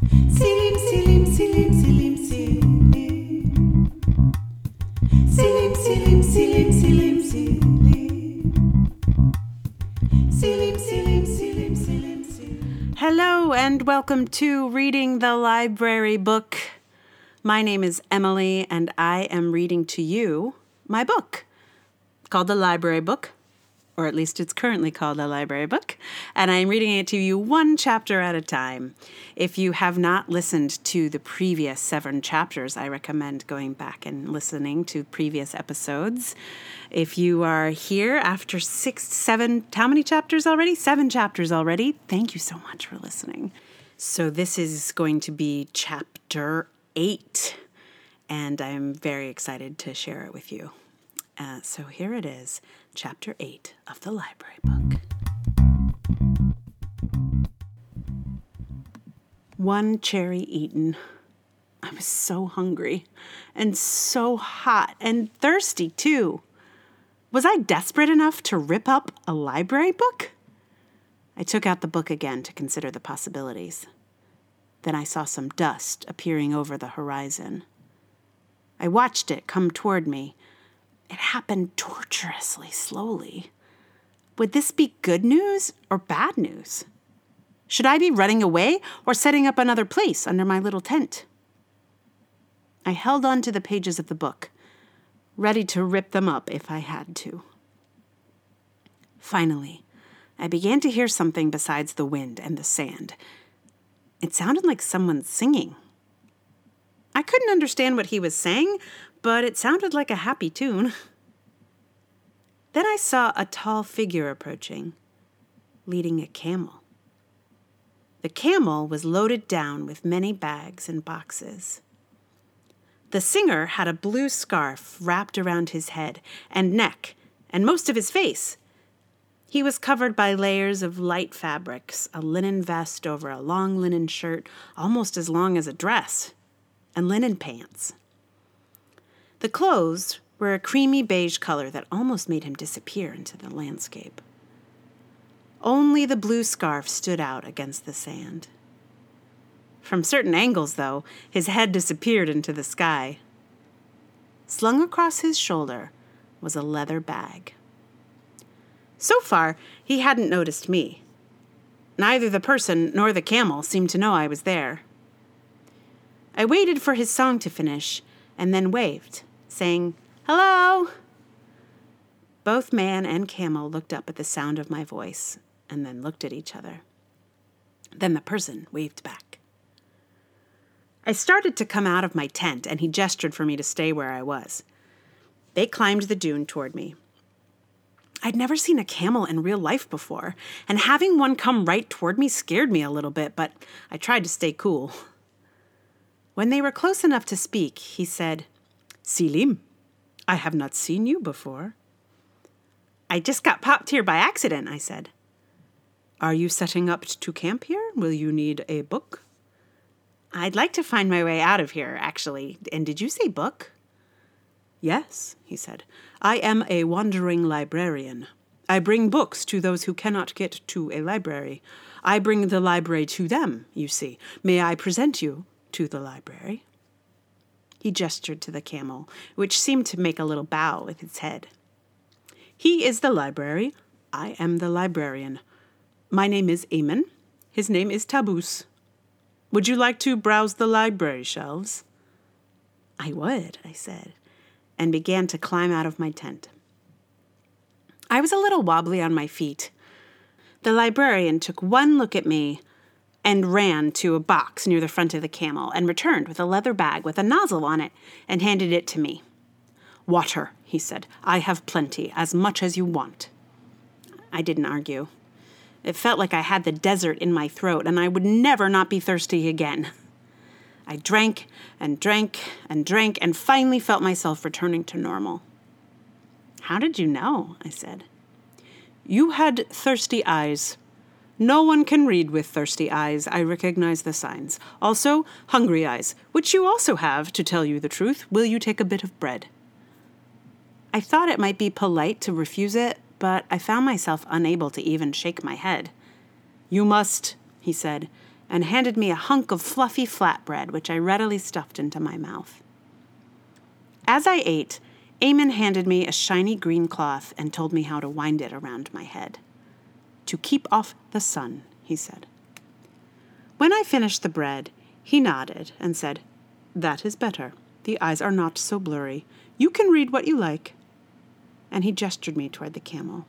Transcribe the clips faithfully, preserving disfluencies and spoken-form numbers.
Selim, Selim, Selim, Selim, Selim. Selim, Selim, Selim, Selim, Selim. Selim, Selim, Selim, Selim, Selim. Hello and welcome to Reading the Library Book. My name is Emily and I am reading to you my book called The Library Book, or at least it's currently called The Library Book, and I'm reading it to you one chapter at a time. If you have not listened to the previous seven chapters, I recommend going back and listening to previous episodes. If you are here after six, seven, how many chapters already? Seven chapters already. Thank you so much for listening. So this is going to be chapter eight, and I'm very excited to share it with you. Uh, so here it is, chapter eight of the library book. One cherry eaten. I was so hungry and so hot and thirsty too. Was I desperate enough to rip up a library book? I took out the book again to consider the possibilities. Then I saw some dust appearing over the horizon. I watched it come toward me. It happened torturously slowly. Would this be good news or bad news? Should I be running away or setting up another place under my little tent? I held on to the pages of the book, ready to rip them up if I had to. Finally, I began to hear something besides the wind and the sand. It sounded like someone singing. I couldn't understand what he was saying, but it sounded like a happy tune. Then I saw a tall figure approaching, leading a camel. The camel was loaded down with many bags and boxes. The singer had a blue scarf wrapped around his head and neck and most of his face. He was covered by layers of light fabrics, a linen vest over a long linen shirt almost as long as a dress, and linen pants. The clothes were a creamy beige color that almost made him disappear into the landscape. Only the blue scarf stood out against the sand. From certain angles, though, his head disappeared into the sky. Slung across his shoulder was a leather bag. So far, he hadn't noticed me. Neither the person nor the camel seemed to know I was there. I waited for his song to finish and then waved, saying, "Hello!" Both man and camel looked up at the sound of my voice and then looked at each other. Then the person waved back. I started to come out of my tent, and he gestured for me to stay where I was. They climbed the dune toward me. I'd never seen a camel in real life before, and having one come right toward me scared me a little bit, but I tried to stay cool. When they were close enough to speak, he said, "Selim, I have not seen you before." "I just got popped here by accident," I said. "Are you setting up to camp here? Will you need a book?" "I'd like to find my way out of here, actually. And did you say book?" "Yes," he said. "I am a wandering librarian. I bring books to those who cannot get to a library. I bring the library to them, you see. May I present you to the library?" He gestured to the camel, which seemed to make a little bow with its head. "He is the library. I am the librarian. My name is Eamon. His name is Taboos. Would you like to browse the library shelves?" "I would," I said, and began to climb out of my tent. I was a little wobbly on my feet. The librarian took one look at me and ran to a box near the front of the camel and returned with a leather bag with a nozzle on it and handed it to me. "Water," he said. "I have plenty, as much as you want." I didn't argue. It felt like I had the desert in my throat, and I would never not be thirsty again. I drank and drank and drank and finally felt myself returning to normal. "How did you know?" I said. "You had thirsty eyes. No one can read with thirsty eyes. I recognize the signs. Also, hungry eyes, which you also have, to tell you the truth. Will you take a bit of bread?" I thought it might be polite to refuse it, but I found myself unable to even shake my head. "You must," he said, and handed me a hunk of fluffy flatbread, which I readily stuffed into my mouth. As I ate, Eamon handed me a shiny green cloth and told me how to wind it around my head. To keep off the sun, he said. When I finished the bread, he nodded and said, "That is better. The eyes are not so blurry. You can read what you like." And he gestured me toward the camel.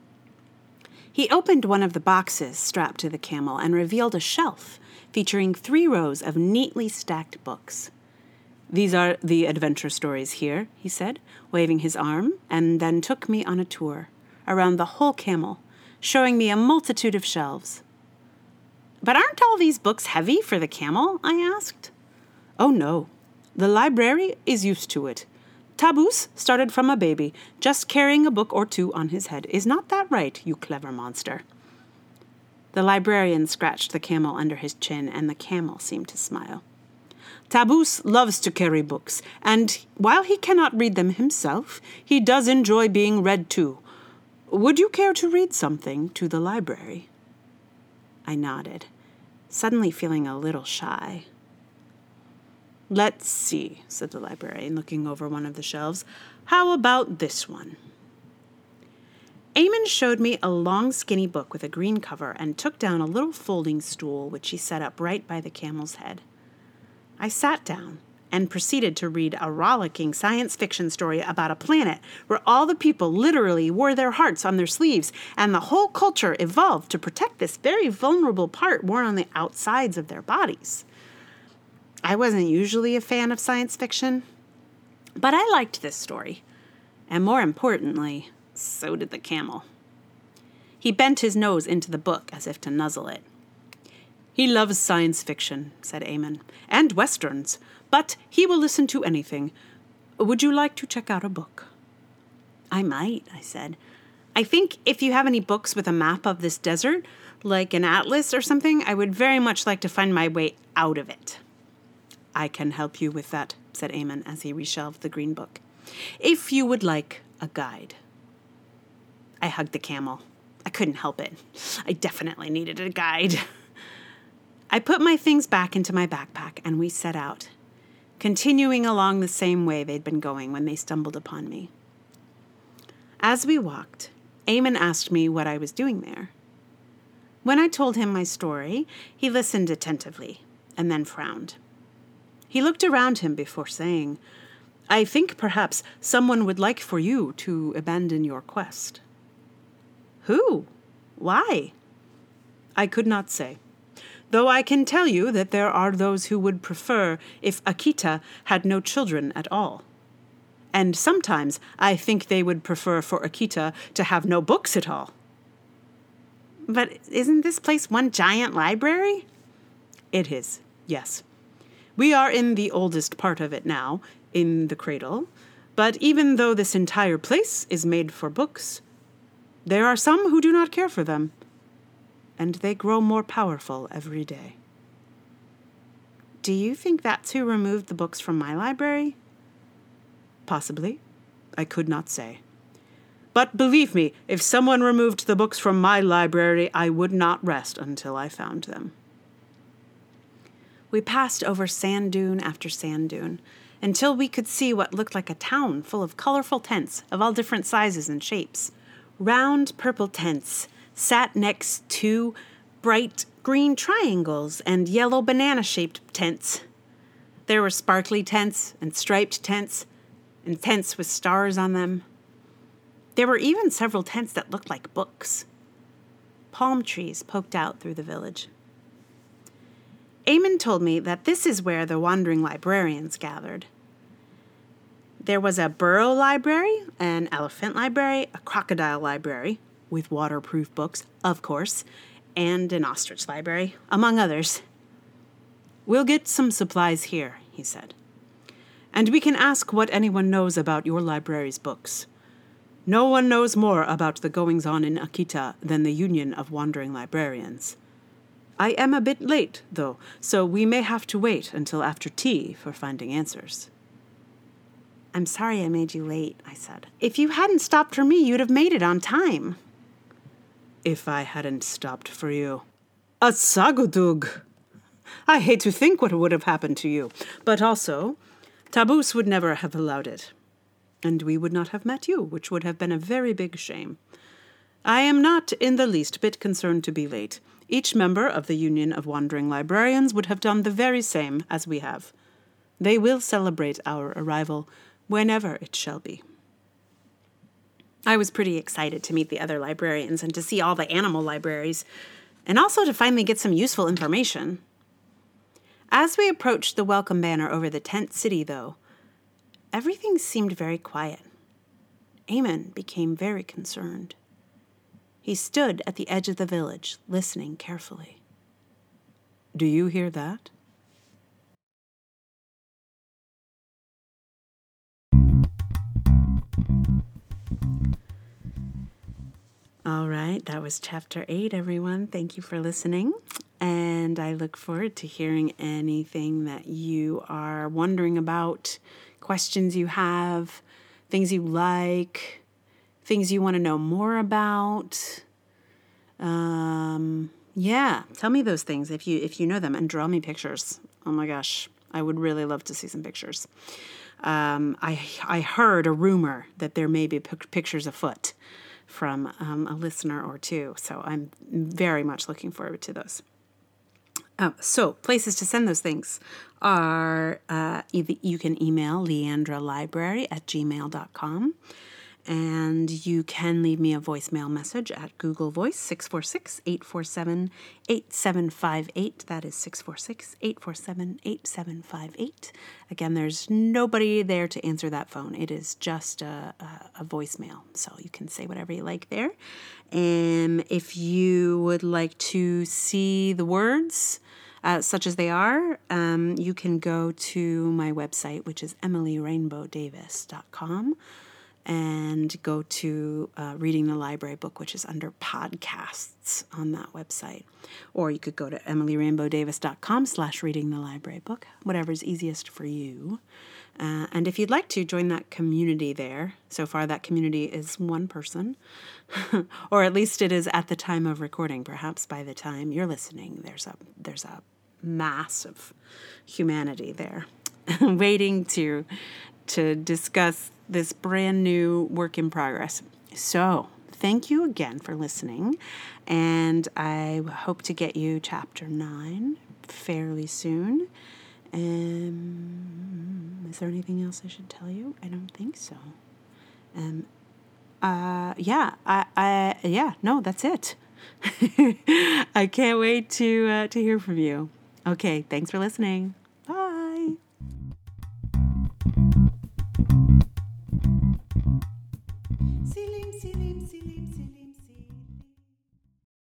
He opened one of the boxes strapped to the camel and revealed a shelf featuring three rows of neatly stacked books. "These are the adventure stories here," he said, waving his arm, and then took me on a tour around the whole camel, showing me a multitude of shelves. "But aren't all these books heavy for the camel?" I asked. "Oh, no. The library is used to it. Taboos started from a baby, just carrying a book or two on his head. Is not that right, you clever monster?" The librarian scratched the camel under his chin, and the camel seemed to smile. "Taboos loves to carry books, and while he cannot read them himself, he does enjoy being read to. Would you care to read something to the library?" I nodded, suddenly feeling a little shy. "Let's see," said the librarian, looking over one of the shelves. "How about this one?" Eamon showed me a long, skinny book with a green cover and took down a little folding stool, which he set up right by the camel's head. I sat down and proceeded to read a rollicking science fiction story about a planet where all the people literally wore their hearts on their sleeves, and the whole culture evolved to protect this very vulnerable part worn on the outsides of their bodies. I wasn't usually a fan of science fiction, but I liked this story. And more importantly, so did the camel. He bent his nose into the book as if to nuzzle it. "He loves science fiction," said Eamon, "and westerns, but he will listen to anything. Would you like to check out a book?" "I might," I said. "I think if you have any books with a map of this desert, like an atlas or something, I would very much like to find my way out of it." "I can help you with that," said Eamon as he reshelved the green book, "if you would like a guide." I hugged the camel. I couldn't help it. I definitely needed a guide. I put my things back into my backpack, and we set out, continuing along the same way they'd been going when they stumbled upon me. As we walked, Eamon asked me what I was doing there. When I told him my story, he listened attentively and then frowned. He looked around him before saying, "I think perhaps someone would like for you to abandon your quest." "Who? Why?" "I could not say. Though I can tell you that there are those who would prefer if Akita had no children at all. And sometimes I think they would prefer for Akita to have no books at all." "But isn't this place one giant library?" "It is, yes. We are in the oldest part of it now, in the cradle, but even though this entire place is made for books, there are some who do not care for them, and they grow more powerful every day." "Do you think that's who removed the books from my library?" "Possibly. I could not say. But believe me, if someone removed the books from my library, I would not rest until I found them." We passed over sand dune after sand dune, until we could see what looked like a town full of colorful tents of all different sizes and shapes. Round purple tents sat next to bright green triangles and yellow banana-shaped tents. There were sparkly tents and striped tents and tents with stars on them. There were even several tents that looked like books. Palm trees poked out through the village. Eamon told me that this is where the wandering librarians gathered. There was a burro library, an elephant library, a crocodile library, with waterproof books, of course, and an ostrich library, among others. "We'll get some supplies here," he said. "And we can ask what anyone knows about your library's books. No one knows more about the goings-on in Akita than the Union of Wandering Librarians. I am a bit late, though, so we may have to wait until after tea for finding answers." "I'm sorry I made you late," I said. "If you hadn't stopped for me, you'd have made it on time." "If I hadn't stopped for you." "A sagudug!" I hate to think what would have happened to you. But also, Taboos would never have allowed it. And we would not have met you, which would have been a very big shame. I am not in the least bit concerned to be late. Each member of the Union of Wandering Librarians would have done the very same as we have. They will celebrate our arrival whenever it shall be. I was pretty excited to meet the other librarians and to see all the animal libraries, and also to finally get some useful information. As we approached the welcome banner over the tent city, though, everything seemed very quiet. Eamon became very concerned. He stood at the edge of the village, listening carefully. Do you hear that? All right, that was chapter eight, everyone. Thank you for listening. And I look forward to hearing anything that you are wondering about, questions you have, things you like, things you want to know more about. Um, yeah, tell me those things if you if you know them, and draw me pictures. Oh my gosh, I would really love to see some pictures. Um, I I heard a rumor that there may be pic- pictures afoot from um, a listener or two, so I'm very much looking forward to those. Uh, so places to send those things are uh, either you can email leandralibrary at gmail dot com. And you can leave me a voicemail message at Google Voice, six four six, eight four seven, eight seven five eight. That is six four six, eight four seven, eight seven five eight. Again, there's nobody there to answer that phone. It is just a, a, a voicemail, so you can say whatever you like there. And if you would like to see the words, Uh, such as they are, um, you can go to my website, which is emily rainbow davis dot com, and go to uh, Reading the Library Book, which is under podcasts on that website. Or you could go to emily rainbow davis dot com slash reading the library book, whatever's easiest for you. Uh, and if you'd like to join that community there, so far that community is one person, or at least it is at the time of recording. Perhaps by the time you're listening, there's a there's a mass of humanity there waiting to to discuss this brand new work in progress. So thank you again for listening, and I hope to get you chapter nine fairly soon. Um, is there anything else I should tell you? I don't think so. Um, uh, yeah, I, I, yeah, no, that's it. I can't wait to uh, to hear from you. Okay, thanks for listening.